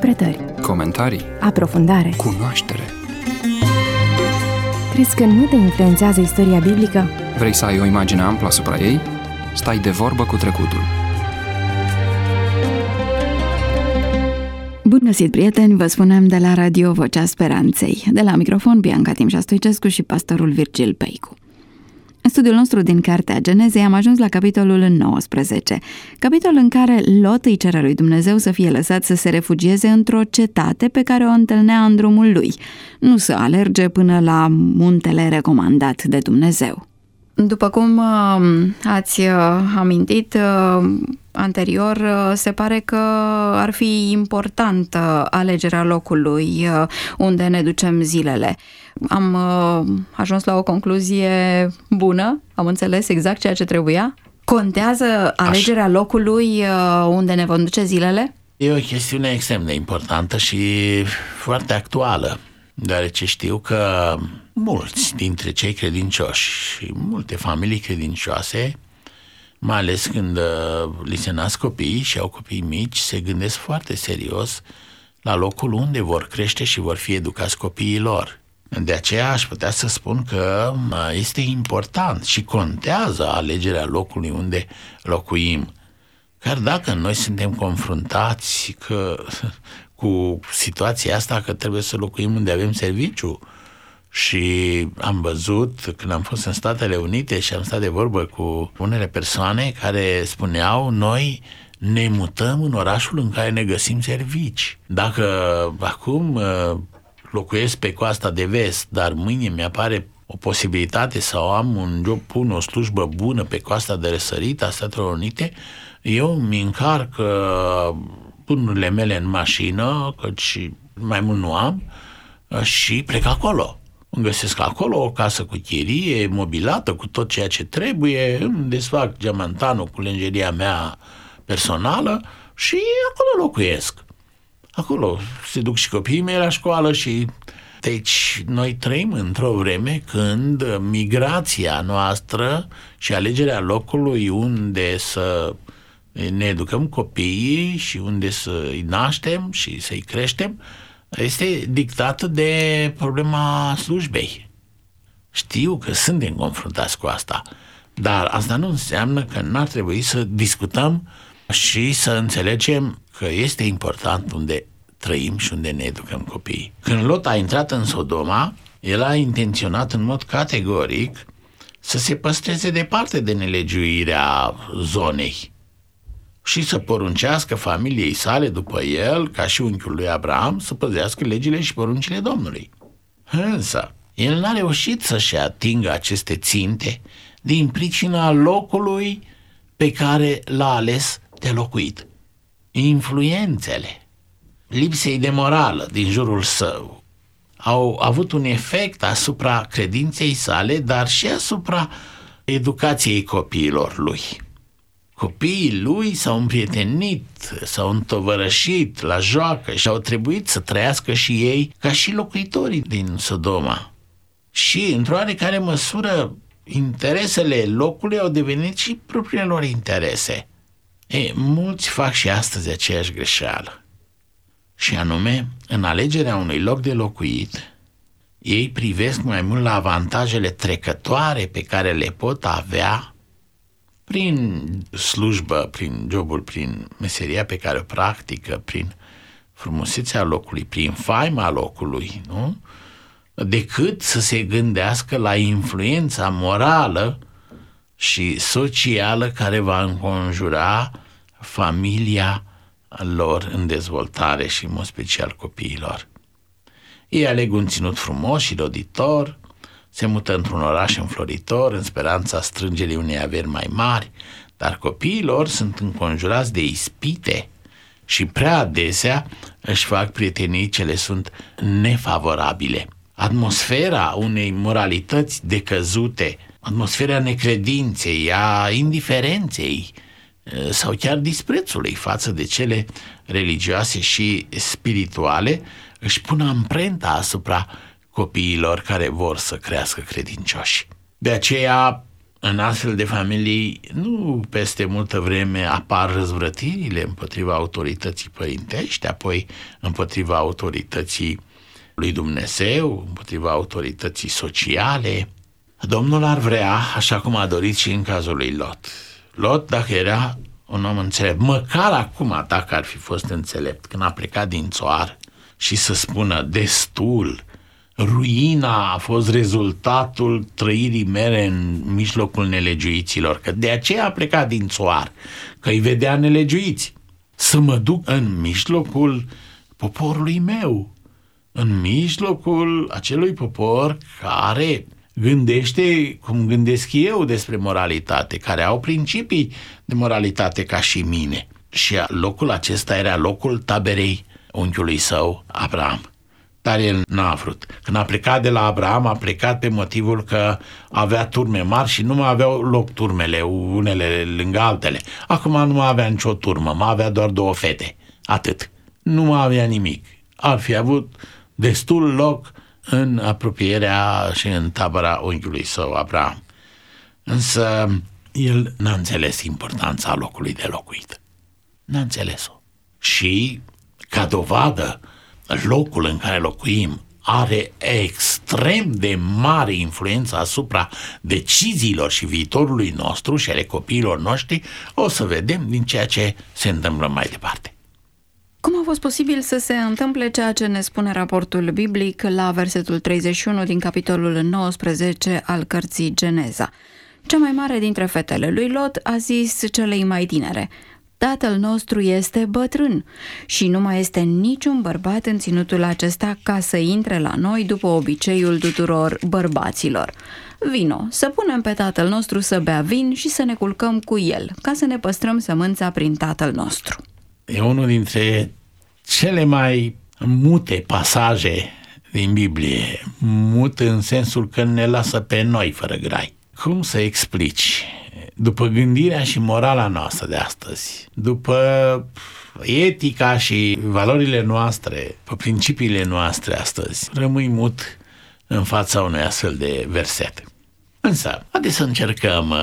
Interpretări, comentarii, aprofundare, cunoaștere. Crezi că nu te influențează istoria biblică? Vrei să ai o imagine amplă asupra ei? Stai de vorbă cu trecutul. Bun găsit, prieteni! Vă spunem de la Radio Vocea Speranței. De la microfon, Bianca Timșa Stoicescu și pastorul Virgil Peicu. În studiul nostru din Cartea Genezei am ajuns la capitolul 19, capitolul în care Lot îi cere lui Dumnezeu să fie lăsat să se refugieze într-o cetate pe care o întâlnea în drumul lui, nu să alerge până la muntele recomandat de Dumnezeu. După cum ați amintit anterior, se pare că ar fi importantă alegerea locului unde ne ducem zilele. Am ajuns la o concluzie bună, am înțeles exact ceea ce trebuia. Contează alegerea locului unde ne vom duce zilele? E o chestiune extrem de importantă și foarte actuală, deoarece știu că mulți dintre cei credincioși și multe familii credincioase, mai ales când li se nasc copii și au copii mici, se gândesc foarte serios la locul unde vor crește și vor fi educați copiii lor. De aceea aș putea să spun că este important și contează alegerea locului unde locuim. Chiar dacă noi suntem confruntați cu situația asta că trebuie să locuim unde avem serviciu, și am văzut când am fost în Statele Unite și am stat de vorbă cu unele persoane care spuneau: noi ne mutăm în orașul în care ne găsim servici. Dacă acum locuiesc pe coasta de vest, dar mâine mi-apare o posibilitate sau am un job bun, o slujbă bună pe coasta de răsărit a Statelor Unite, eu mi încarc bunurile mele în mașină, căci mai mult nu am, și plec acolo. Îmi găsesc acolo o casă cu chirie, mobilată, cu tot ceea ce trebuie, îmi desfac geamantanul cu lenjeria mea personală și acolo locuiesc. Acolo se duc și copiii mei la școală și... Deci noi trăim într-o vreme când migrația noastră și alegerea locului unde să ne educăm copiii și unde să-i naștem și să-i creștem este dictată de problema slujbei. Știu că suntem confruntați cu asta, dar asta nu înseamnă că n-ar trebui să discutăm și să înțelegem că este important unde trăim și unde ne educăm copiii. Când Lot a intrat în Sodoma, el a intenționat în mod categoric să se păstreze departe de nelegiuirea zonei și să poruncească familiei sale după el, ca și unchiul lui Abraham, să păzească legile și poruncile Domnului. Însă, el n-a reușit să-și atingă aceste ținte din pricina locului pe care l-a ales de locuit. Influențele lipsei de morală din jurul său au avut un efect asupra credinței sale, dar și asupra educației copiilor lui. Copiii lui s-au împrietenit, s-au întovărășit la joacă și au trebuit să trăiască și ei ca și locuitorii din Sodoma. Și, într-o oarecare măsură, interesele locului au devenit și propriile lor interese. Mulți fac și astăzi aceeași greșeală. Și anume, în alegerea unui loc de locuit, ei privesc mai mult la avantajele trecătoare pe care le pot avea prin slujbă, prin jobul, prin meseria pe care o practică, prin frumusețea locului, prin faima locului, nu? Decât să se gândească la influența morală și socială care va înconjura familia lor în dezvoltare și în mod special copiilor. Ei aleg un ținut frumos și roditor, se mută într-un oraș înfloritor în speranța strângerii unei averi mai mari, dar copiii lor sunt înconjurați de ispite și prea adesea își fac prietenii ce le sunt nefavorabile. Atmosfera unei moralități decăzute, atmosfera necredinței, a indiferenței sau chiar disprețului față de cele religioase și spirituale își pun amprenta asupra copiilor care vor să crească credincioși. De aceea în astfel de familii, nu peste multă vreme apar răzvrătirile împotriva autorității părintești, apoi împotriva autorității lui Dumnezeu, împotriva autorității sociale. Domnul ar vrea, așa cum a dorit și în cazul lui Lot. Lot, dacă era un om înțelept, măcar acum, dacă ar fi fost înțelept, când a plecat din țoară și să spună destul, ruina a fost rezultatul trăirii mele în mijlocul nelegiuiților, că de aceea a plecat din țoară, că îi vedea nelegiuiți. Să mă duc în mijlocul poporului meu, în mijlocul acelui popor care gândește cum gândesc eu despre moralitate, care au principii de moralitate ca și mine. Și locul acesta era locul taberei unchiului său, Abraham. Dar el n-a vrut. Când a plecat de la Abraham, a plecat pe motivul că avea turme mari și nu mai aveau loc turmele, unele lângă altele. Acum nu mai avea nicio turmă, mai avea doar 2 fete. Atât. Nu mai avea nimic. Ar fi avut destul loc în apropierea și în tabăra unchiului său, Abraham. Însă el n-a înțeles importanța locului de locuit. N-a înțeles-o. Și, ca dovadă, locul în care locuim are extrem de mare influență asupra deciziilor și viitorului nostru și ale copiilor noștri, o să vedem din ceea ce se întâmplă mai departe. Cum a fost posibil să se întâmple ceea ce ne spune raportul biblic la versetul 31 din capitolul 19 al cărții Geneza? Cea mai mare dintre fetele lui Lot a zis celei mai tinere: tatăl nostru este bătrân și nu mai este niciun bărbat în ținutul acesta ca să intre la noi după obiceiul tuturor bărbaților. Vino, să punem pe tatăl nostru să bea vin și să ne culcăm cu el, ca să ne păstrăm sămânța prin tatăl nostru. E unul dintre cele mai mute pasaje din Biblie, mut în sensul că ne lasă pe noi fără grai. Cum să explici? După gândirea și morala noastră de astăzi, după etica și valorile noastre, pe principiile noastre astăzi, rămâi mut în fața unui astfel de verset. Însă, haideți să încercăm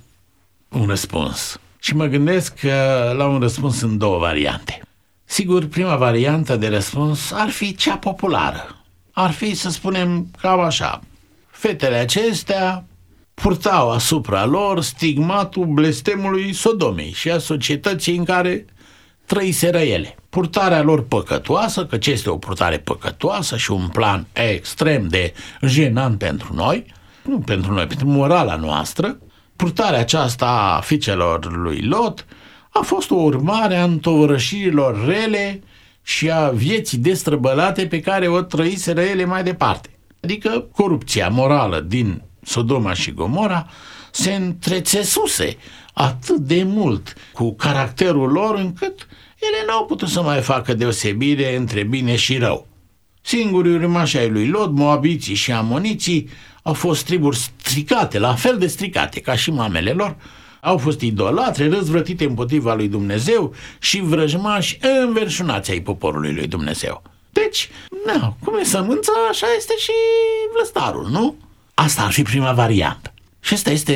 un răspuns. Și mă gândesc că la un răspuns în 2 variante. Sigur, prima variantă de răspuns ar fi cea populară. Ar fi, să spunem, cam așa: fetele acestea purtau asupra lor stigmatul blestemului Sodomei și a societății în care trăiseră ele. Purtarea lor păcătoasă, căci este o purtare păcătoasă și un plan extrem de jenant pentru noi, nu pentru noi, pentru morala noastră. Purtarea aceasta a fiicelor lui Lot a fost o urmare a întovărășirilor rele și a vieții destrăbălate pe care o trăiseră ele mai departe. Adică corupția morală din Sodoma și Gomora se întrețesuse atât de mult cu caracterul lor încât ele n-au putut să mai facă deosebire între bine și rău. Singurii urmași ai lui Lot, moabiții și amoniții, au fost triburi stricate, la fel de stricate ca și mamele lor, au fost idolatre, răzvrătite împotriva lui Dumnezeu și vrăjmași înverșunați ai poporului lui Dumnezeu. Deci, cum e sămânța, așa este și vlăstarul, nu? Asta ar fi prima variantă. Și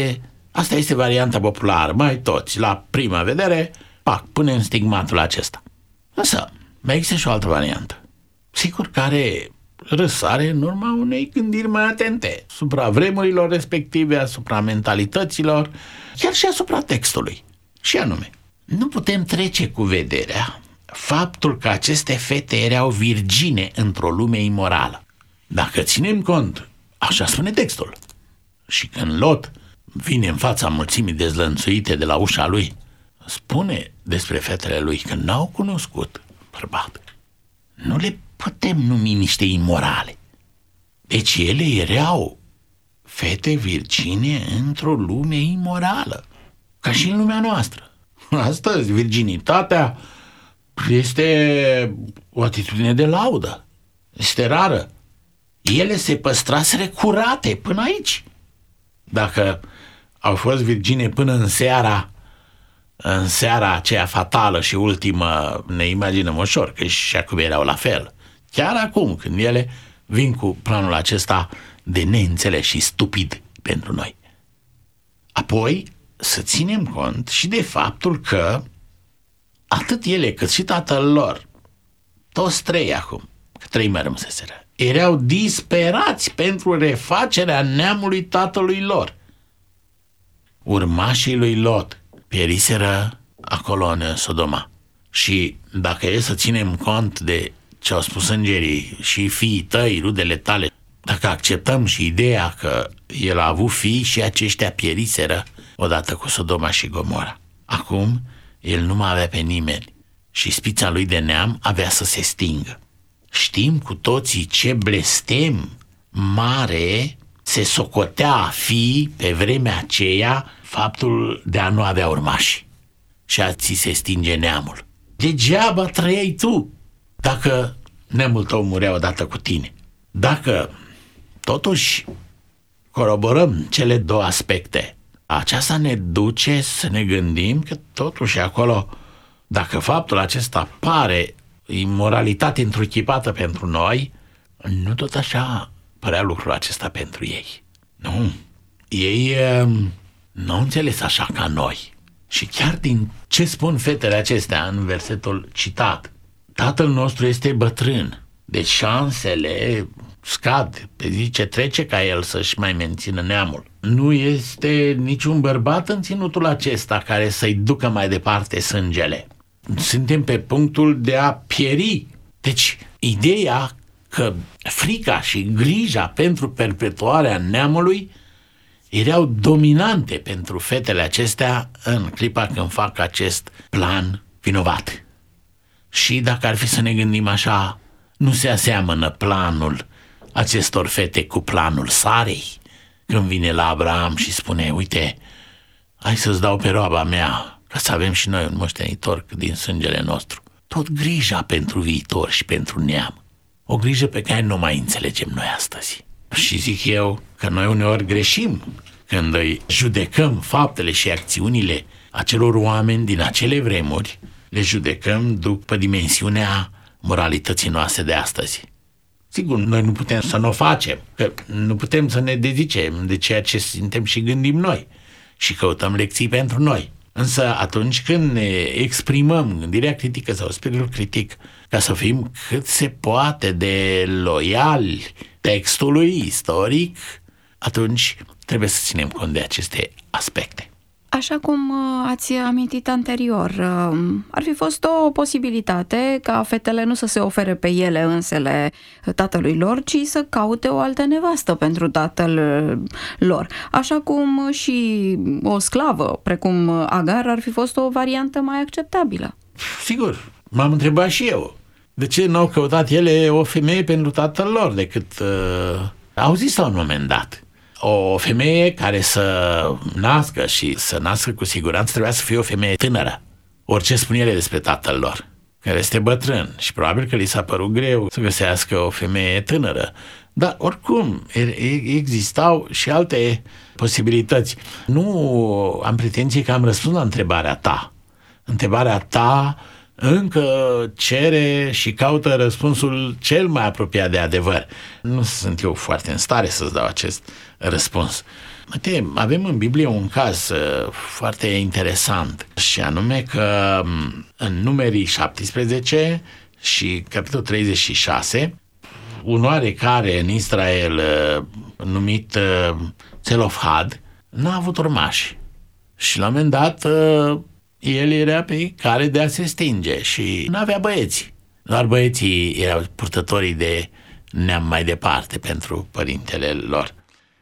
asta este varianta populară. Mai toți, la prima vedere, punem stigmatul acesta. Însă, mai există și o altă variantă. Sigur, care răsare în urma unei gândiri mai atente asupra vremurilor respective, asupra mentalităților, chiar și asupra textului. Și anume, nu putem trece cu vederea faptul că aceste fete erau virgine într-o lume imorală. Dacă ținem cont, așa spune textul, și când Lot vine în fața mulțimii dezlănțuite de la ușa lui, spune despre fetele lui că n-au cunoscut bărbat. Nu le putem numi niște imorale. Deci ele erau fete virgine într-o lume imorală, ca și în lumea noastră. Astăzi, virginitatea este o atitudine de laudă. Este rară. Ele se păstraseră curate până aici. Dacă au fost virgine până în seara aceea fatală și ultimă, ne imaginăm ușor că și acum erau la fel. Chiar acum, când ele vin cu planul acesta de neînțeles și stupid pentru noi. Apoi să ținem cont și de faptul că atât ele cât și tatăl lor, toți trei acum, că 3 mai rămăseseră, erau disperați pentru refacerea neamului tatălui lor. Urmașii lui Lot pieriseră acolo în Sodoma. Și dacă e să ținem cont de ce au spus îngerii și fiii tăi, rudele tale, dacă acceptăm și ideea că el a avut fii și aceștia pieriseră odată cu Sodoma și Gomora. Acum el nu mai avea pe nimeni și spița lui de neam avea să se stingă. Știm cu toții ce blestem mare se socotea a fi pe vremea aceea faptul de a nu avea urmași și a ți se stinge neamul. Degeaba trăiai tu dacă neamul tău murea odată cu tine. Dacă totuși coroborăm cele două aspecte, aceasta ne duce să ne gândim că totuși acolo, dacă faptul acesta pare imoralitate întruchipată pentru noi, nu tot așa părea lucrul acesta pentru ei. Nu, ei nu au înțeles așa ca noi. Și chiar din ce spun fetele acestea în versetul citat, tatăl nostru este bătrân, deci șansele scad pe zi ce trece ca el să-și mai mențină neamul. Nu este niciun bărbat în ținutul acesta care să-i ducă mai departe sângele. Suntem pe punctul de a pieri. Deci, ideea că frica și grija pentru perpetuarea neamului erau dominante pentru fetele acestea în clipa când fac acest plan vinovat. Și dacă ar fi să ne gândim așa, nu se aseamănă planul acestor fete cu planul Sarei, când vine la Abraham și spune, uite, hai să-ți dau pe roaba mea, ca să avem și noi un moștenitor din sângele nostru. Tot grija pentru viitor și pentru neam. O grijă pe care nu mai înțelegem noi astăzi. Și zic eu că noi uneori greșim când îi judecăm faptele și acțiunile acelor oameni din acele vremuri, le judecăm după dimensiunea moralității noastre de astăzi. Sigur, noi nu putem să nu o facem, că nu putem să ne dezicem de ceea ce suntem și gândim noi și căutăm lecții pentru noi. Însă atunci când ne exprimăm gândirea critică sau spiritul critic, ca să fim cât se poate de loiali textului istoric, atunci trebuie să ținem cont de aceste aspecte. Așa cum ați amintit anterior, ar fi fost o posibilitate ca fetele nu să se ofere pe ele însele tatălui lor, ci să caute o altă nevastă pentru tatăl lor. Așa cum și o sclavă, precum Agar, ar fi fost o variantă mai acceptabilă. Sigur, m-am întrebat și eu. De ce n-au căutat ele o femeie pentru tatăl lor decât... Au zis la un moment dat. O femeie care să nască și să nască cu siguranță trebuia să fie o femeie tânără. Orice spun ele despre tatăl lor, care este bătrân și probabil că li s-a părut greu să găsească o femeie tânără. Dar oricum existau și alte posibilități. Nu am pretenție că am răspuns la întrebarea ta. Întrebarea ta încă cere și caută răspunsul cel mai apropiat de adevăr. Nu sunt eu foarte în stare să-ți dau acest răspuns. Uite, avem în Biblie un caz foarte interesant și anume că în Numerii 17 și capitolul 36 un oarecare în Israel numit Țelofhad n-a avut urmași și la un moment dat el era pe care de a se stinge și n-avea băieți. Doar băieții erau purtătorii de neam mai departe pentru părintele lor.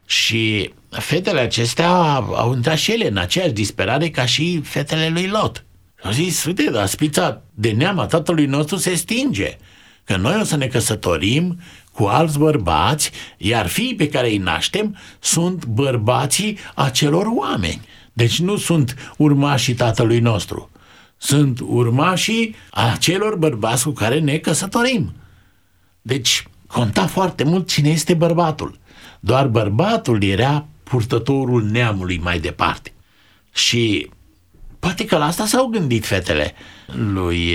Și fetele acestea au intrat și ele în aceeași disperare ca și fetele lui Lot. Au zis, uite, dar spița de neam a tatălui nostru se stinge, că noi o să ne căsătorim cu alți bărbați, iar fiii pe care îi naștem sunt bărbații acelor oameni. Deci nu sunt urmașii tatălui nostru, sunt urmașii acelor bărbați cu care ne căsătorim. Deci conta foarte mult cine este bărbatul. Doar bărbatul era purtătorul neamului mai departe. Și poate că la asta s-au gândit fetele lui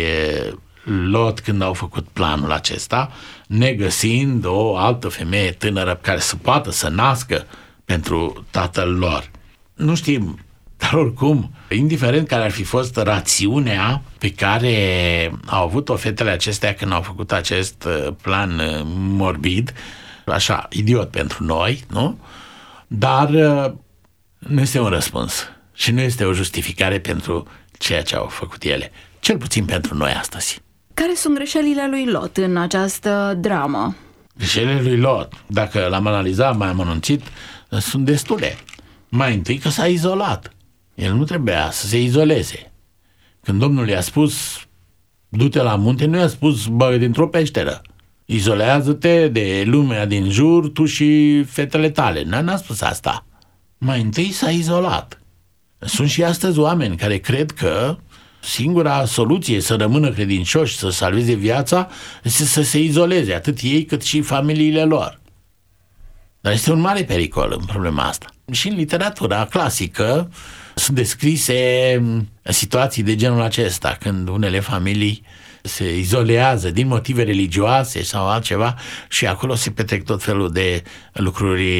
Lot când au făcut planul acesta, negăsind o altă femeie tânără care să poată să nască pentru tatăl lor. Nu știm, dar oricum, indiferent care ar fi fost rațiunea pe care au avut-o fetele acestea când au făcut acest plan morbid, așa, idiot pentru noi, nu? Dar nu este un răspuns și nu este o justificare pentru ceea ce au făcut ele, cel puțin pentru noi astăzi. Care sunt greșelile lui Lot în această dramă? Greșelile lui Lot, dacă l-am analizat mai amănunțit, sunt destule. Mai întâi că s-a izolat. El nu trebuia să se izoleze. Când Domnul i-a spus du-te la munte, nu i-a spus bă dintr-o peșteră. Izolează-te de lumea din jur, tu și fetele tale. N-a spus asta. Mai întâi s-a izolat. Sunt și astăzi oameni care cred că singura soluție să rămână credincioși, să salveze viața, este să se izoleze, atât ei cât și familiile lor. Dar este un mare pericol în problema asta. Și în literatura clasică sunt descrise situații de genul acesta, când unele familii se izolează din motive religioase sau altceva și acolo se petrec tot felul de lucruri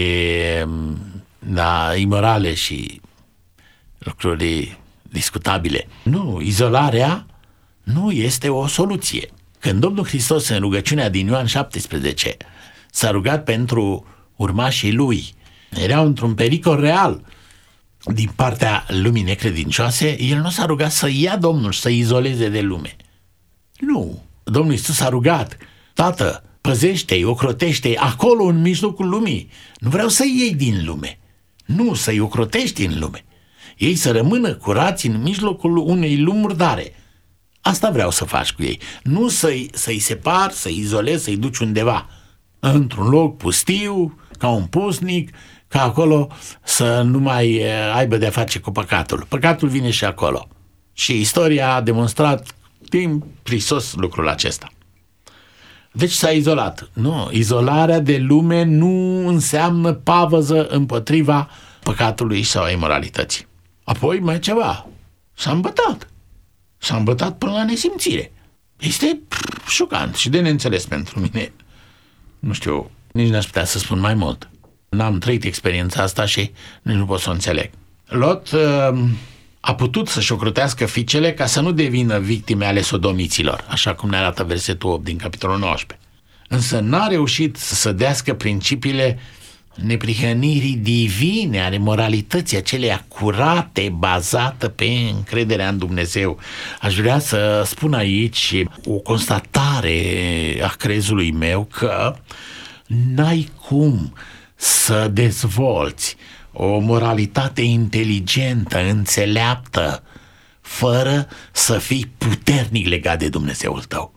imorale și lucruri discutabile. Nu, izolarea nu este o soluție. Când Domnul Hristos în rugăciunea din Ioan 17 s-a rugat pentru urmașii lui, erau într-un pericol real din partea lumii necredincioase, el nu s-a rugat să ia Domnul să izoleze de lume. Nu, Domnul Iisus s-a rugat: Tată, păzește-i, ocrotește-i acolo în mijlocul lumii. Nu vreau să-i iei din lume, nu, să-i ocrotești în lume. Ei să rămână curați în mijlocul unei lumi murdare. Asta vreau să faci cu ei. Nu să-i separi, să-i izolezi, să-i duci undeva într-un loc pustiu, ca un pusnic, ca acolo să nu mai aibă de-a face cu păcatul. Păcatul vine și acolo. Și istoria a demonstrat din prisos lucrul acesta. Deci s-a izolat. Nu, izolarea de lume nu înseamnă pavăză împotriva păcatului sau imoralității. Apoi mai ceva. S-a îmbătat. S-a îmbătat până la nesimțire. Este șocant și de neînțeles pentru mine. Nu știu, nici n-aș putea să spun mai mult. N-am trăit experiența asta și nici nu pot să o înțeleg. Lot a putut să-și ocrotească fiicele ca să nu devină victime ale sodomiților, așa cum ne arată versetul 8 din capitolul 19. Însă n-a reușit să sădească principiile neprihănirii divine, ale moralității aceleia curate, bazată pe încrederea în Dumnezeu. Aș vrea să spun aici o constatare a crezului meu că n-ai cum să dezvolți o moralitate inteligentă, înțeleaptă, fără să fii puternic legat de Dumnezeul tău.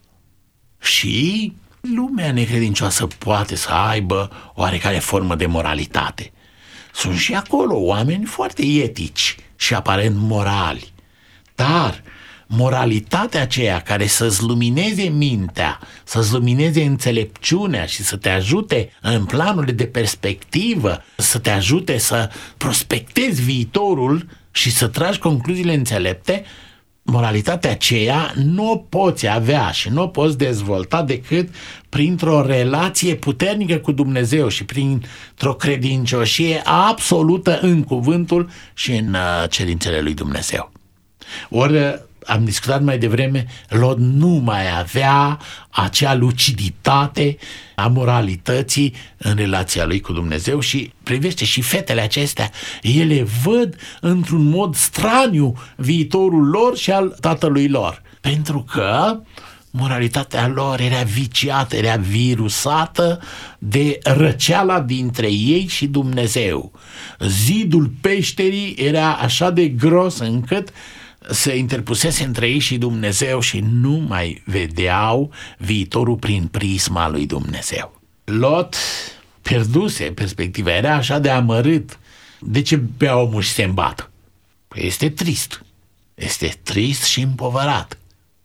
Și lumea necredincioasă poate să aibă oarecare formă de moralitate. Sunt și acolo oameni foarte etici și aparent morali, dar moralitatea aceea care să-ți lumineze mintea, să-ți lumineze înțelepciunea și să te ajute în planurile de perspectivă, să te ajute să prospectezi viitorul și să tragi concluziile înțelepte, moralitatea aceea nu o poți avea și nu o poți dezvolta decât printr-o relație puternică cu Dumnezeu și printr-o credincioșie absolută în cuvântul și în cerințele lui Dumnezeu. Ori am discutat mai devreme, Lot nu mai avea acea luciditate a moralității în relația lui cu Dumnezeu și privește și fetele acestea, ele văd într-un mod straniu viitorul lor și al tatălui lor, pentru că moralitatea lor era viciată, era virusată de răceala dintre ei și Dumnezeu. Zidul peșterii era așa de gros încât se interpusese între ei și Dumnezeu și nu mai vedeau viitorul prin prisma lui Dumnezeu. Lot pierduse perspectiva, era așa de amărât. De ce bea omul și se îmbată? Păi este trist. Este trist și împovărat.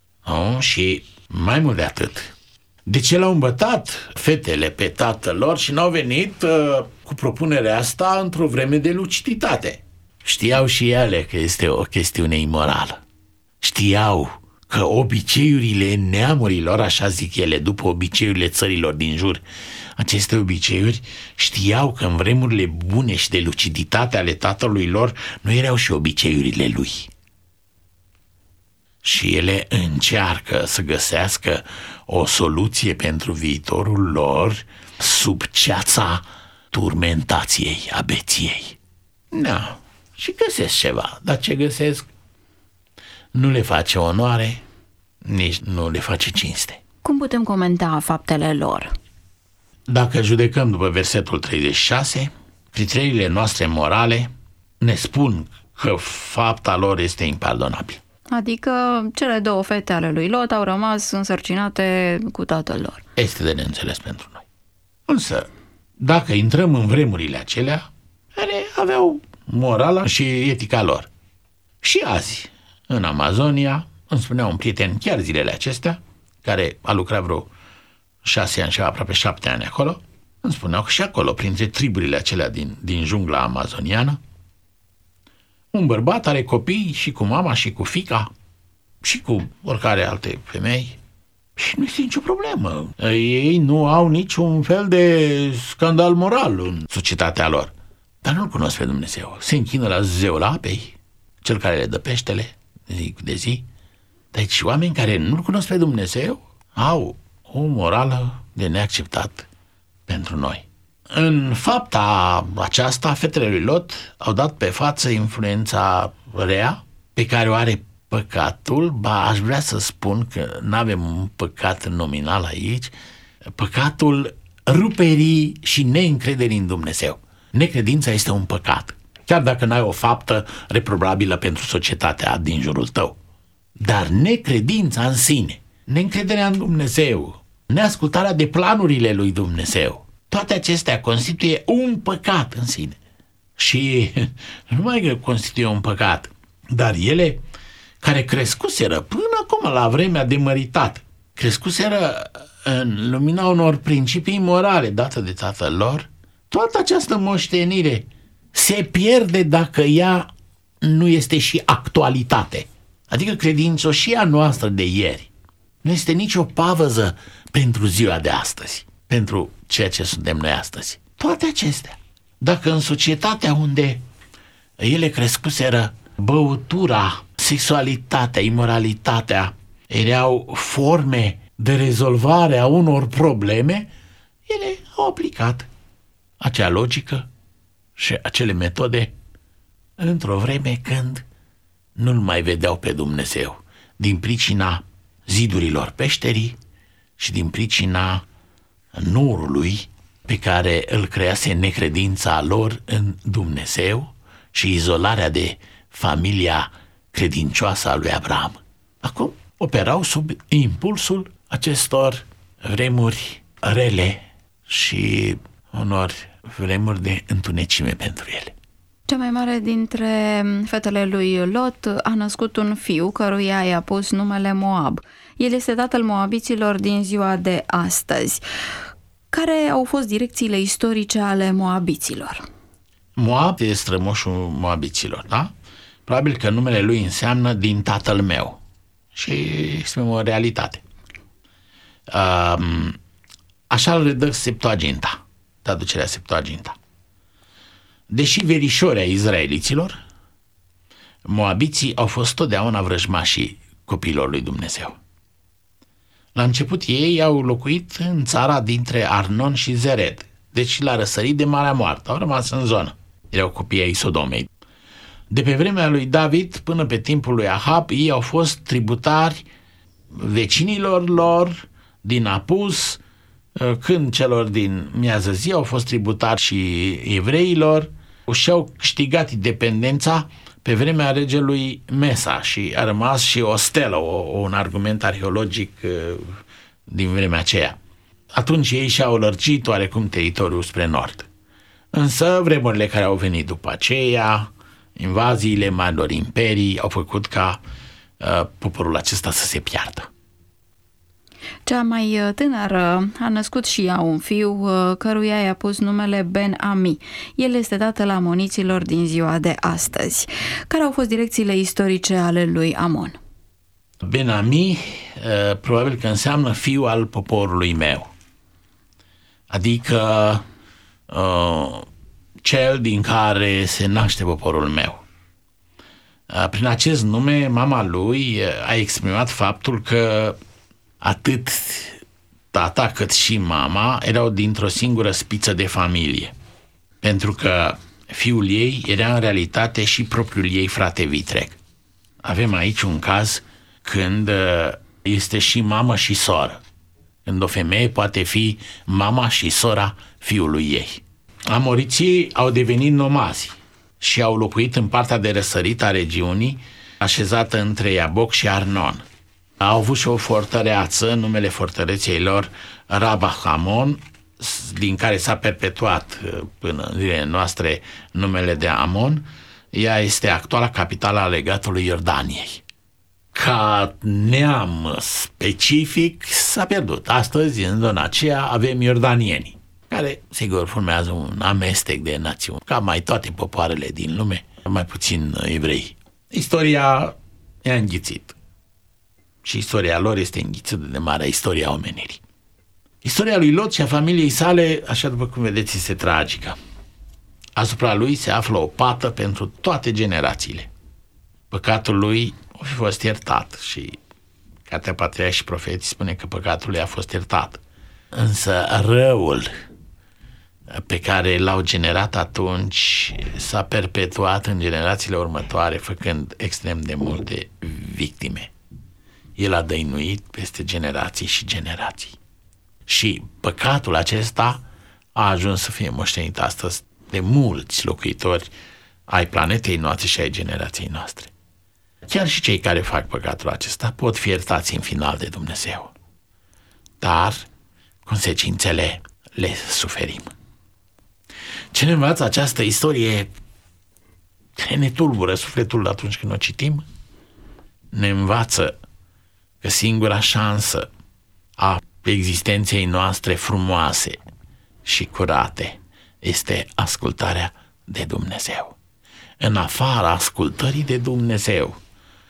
Și mai mult de atât, de ce l-au îmbătat fetele pe tatăl lor și n-au venit cu propunerea asta într-o vreme de luciditate? Știau și ele că este o chestiune imorală. Știau că obiceiurile neamurilor, așa zic ele, după obiceiurile țărilor din jur, aceste obiceiuri, știau că în vremurile bune și de luciditate ale tatălui lor nu erau și obiceiurile lui. Și ele încearcă să găsească o soluție pentru viitorul lor sub ceața turmentației, a beției. Da, și găsesc ceva, dar ce găsesc nu le face onoare, nici nu le face cinste. Cum putem comenta faptele lor? Dacă judecăm după versetul 36, criteriile noastre morale ne spun că fapta lor este impardonabilă. Adică cele două fete ale lui Lot au rămas însărcinate cu tatăl lor. Este de neînțeles pentru noi. Însă, dacă intrăm în vremurile acelea, ele aveau morala și etica lor. Și azi, în Amazonia, îmi spunea un prieten chiar zilele acestea, care a lucrat vreo 6 ani și aproape 7 ani acolo, îmi spuneau că și acolo, printre triburile acelea din jungla amazoniană, un bărbat are copii și cu mama și cu fiica și cu oricare alte femei și nu este nicio problemă. Ei nu au niciun fel de scandal moral în societatea lor. Dar nu-L cunosc pe Dumnezeu. Se închină la zeul apei, cel care le dă peștele zi de zi. Deci oameni care nu-L cunosc pe Dumnezeu au o morală de neacceptat pentru noi. În fapta aceasta, fetele lui Lot au dat pe față influența rea pe care o are păcatul. Ba, aș vrea să spun că nu avem un păcat nominal aici, păcatul ruperii și neîncrederii în Dumnezeu. Necredința este un păcat, chiar dacă n-ai o faptă reprobabilă pentru societatea din jurul tău. Dar necredința în sine, neîncrederea în Dumnezeu, neascultarea de planurile lui Dumnezeu, toate acestea constituie un păcat în sine. Și nu numai că constituie un păcat, dar ele care crescuseră până acum la vremea de măritat, crescuseră în lumina unor principii morale date de tatăl lor, toată această moștenire se pierde dacă ea nu este și actualitate. Adică credincioșia noastră de ieri nu este nicio pavăză pentru ziua de astăzi, pentru ceea ce suntem noi astăzi. Toate acestea, dacă în societatea unde ele crescuseră, băutura, sexualitatea, imoralitatea erau forme de rezolvare a unor probleme, ele au aplicat acea logică și acele metode într-o vreme când nu-L mai vedeau pe Dumnezeu, din pricina zidurilor peșterii și din pricina norului pe care îl crease necredința lor în Dumnezeu și izolarea de familia credincioasă a lui Abraham. Acum operau sub impulsul acestor vremuri rele și unor vremuri de întunecime pentru ele. Cea mai mare dintre fetele lui Lot a născut un fiu căruia i-a pus numele Moab. El este tatăl moabiților din ziua de astăzi. Care au fost direcțiile istorice ale moabiților? Moab este strămoșul moabiților, da? Probabil că numele lui înseamnă din tatăl meu și este o realitate. Așa îl redă Septuaginta, traducerea Septuaginta. Deși verișori ai izraeliților, moabiții au fost totdeauna vrăjmașii copiilor lui Dumnezeu. La început ei au locuit în țara dintre Arnon și Zered, deci la răsărit de Marea Moartă, au rămas în zonă. Erau copii ai Sodomei. De pe vremea lui David până pe timpul lui Ahab, ei au fost tributari vecinilor lor din Apus, când celor din miază zi au fost tributari și evreilor și-au câștigat independența pe vremea regelui Mesa și a rămas și o stelă, un argument arheologic din vremea aceea. Atunci ei și-au lărgit oarecum teritoriul spre nord. Însă vremurile care au venit după aceea, invaziile marilor imperii, au făcut ca poporul acesta să se piardă. Cea mai tânără a născut și ea un fiu căruia i-a pus numele Ben-Ami. El este tatăl amoniților din ziua de astăzi. Care au fost direcțiile istorice ale lui Amon? Ben-Ami probabil că înseamnă fiul al poporului meu. adică cel din care se naște poporul meu. Prin acest nume, mama lui a exprimat faptul că atât tata cât și mama erau dintr-o singură spiță de familie, pentru că fiul ei era în realitate și propriul ei frate vitreg. Avem aici un caz când este și mamă și soră, când o femeie poate fi mama și sora fiului ei. Amoriții au devenit nomazi și au locuit în partea de răsărit a regiunii, așezată între Iaboc și Arnon. Au avut și o fortăreață, numele fortăreței lor Rabah-Amon, din care s-a perpetuat până în zilele noastre numele de Amon. Ea este actuala capitală a legatului Iordaniei. Ca neam specific s-a pierdut. Astăzi, în zona aceea, avem iordanienii, care, sigur, formează un amestec de națiuni, ca mai toate popoarele din lume, mai puțin evrei. Istoria i-a înghițit. Și istoria lor este înghițită de marea istoria a omenirii. Istoria lui Lot și a familiei sale, așa după cum vedeți, este tragică. Asupra lui se află o pată pentru toate generațiile. Păcatul lui a fost iertat și Cartea Patriarhi și Profeții spune că păcatul lui a fost iertat. Însă răul pe care l-au generat atunci s-a perpetuat în generațiile următoare, făcând extrem de multe victime. El a dăinuit peste generații și generații. Și păcatul acesta a ajuns să fie moștenit astăzi de mulți locuitori ai planetei noastre și ai generației noastre. Chiar și cei care fac păcatul acesta pot fi iertați în final de Dumnezeu. Dar consecințele le suferim. Ce ne învață această istorie care ne tulbură sufletul atunci când o citim? Ne învață că singura șansă a existenței noastre frumoase și curate este ascultarea de Dumnezeu. În afara ascultării de Dumnezeu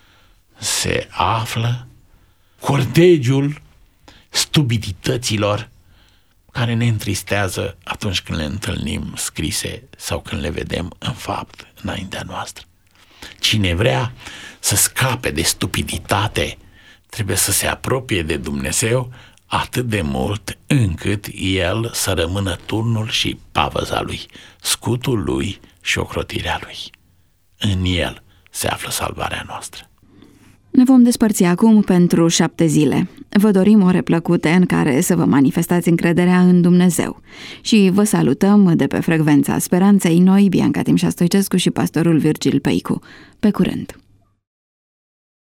se află cortegiul stupidităților care ne întristează atunci când le întâlnim scrise sau când le vedem în fapt înaintea noastră. Cine vrea să scape de stupiditate trebuie să se apropie de Dumnezeu atât de mult încât el să rămână turnul și pavăza lui, scutul lui și ocrotirea lui. În el se află salvarea noastră. Ne vom despărți acum pentru 7 zile. Vă dorim ore plăcute în care să vă manifestați încrederea în Dumnezeu. Și vă salutăm de pe frecvența Speranței noi, Bianca Timșa Stoicescu și pastorul Virgil Peicu. Pe curând!